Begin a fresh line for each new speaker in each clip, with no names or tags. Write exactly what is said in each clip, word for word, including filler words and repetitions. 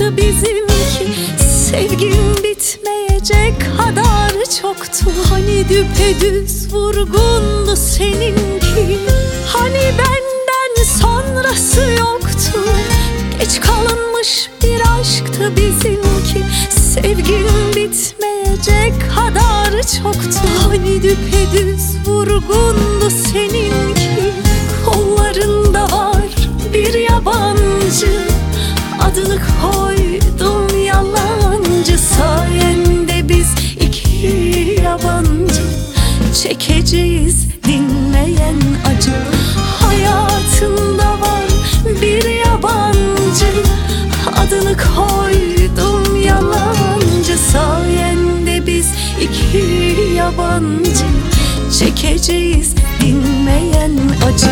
aşktı bizimki. Sevgim bitmeyecek kadar çoktu. Hani düpedüz vurgundu seninki. Hani benden sonrası yoktu. Geç kalınmış bir aşktı bizimki. Sevgim bitmeyecek kadar çoktu. Hani düpedüz vurgundu seninki. Kollarında var bir yabancı, adını koydum yalancı. Sayende biz iki yabancı çekeceğiz dinmeyen acı. Hayatında var bir yabancı, adını koydum yalancı. Sayende biz iki yabancı çekeceğiz dinmeyen acı.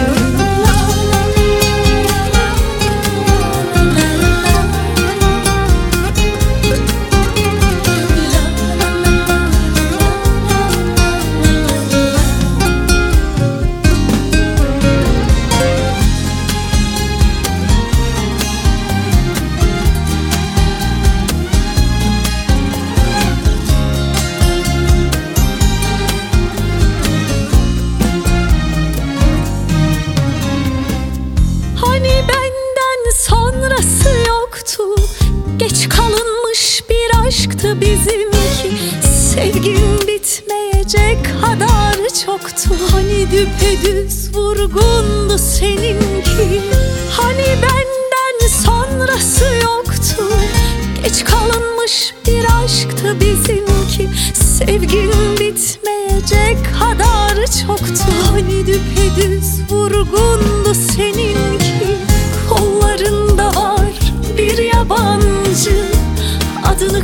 Hani benden sonrası yoktu. Geç kalınmış bir aşktı bizimki. Sevgim bitmeyecek kadar çoktu. Hani düpedüz vurgundu seninki. Hani benden sonrası yoktu. Geç kalınmış bir aşktı bizimki. Sevgim bitmeyecek kadar çoktu. Hani düpedüz vurgundu seninki. Kollarında var bir yabancı, adını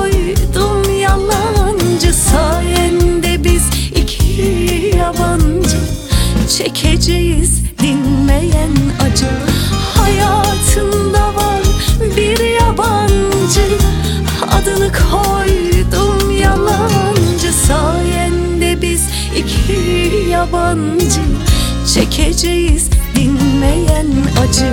koydum yalancı. Sayende biz iki yabancı çekeceğiz dinmeyen acı. Hayatında var bir yabancı, adını koydum yalancı. Sayende biz iki yabancı çekeceğiz dinmeyen acı.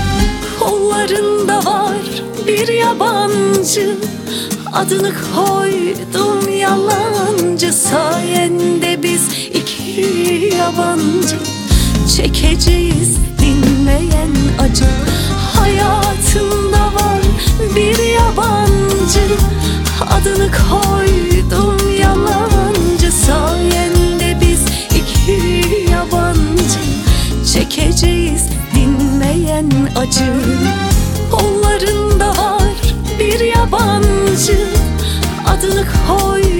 Kollarında var bir yabancı, adını koydum yalancı. Sayende biz iki yabancı çekeceğiz dinmeyen acı. Hayatında var bir yabancı, adını koydum yalancı. Sayende biz iki yabancı çekeceğiz dinmeyen acı. Kollarında var bir yabancı, adını koydum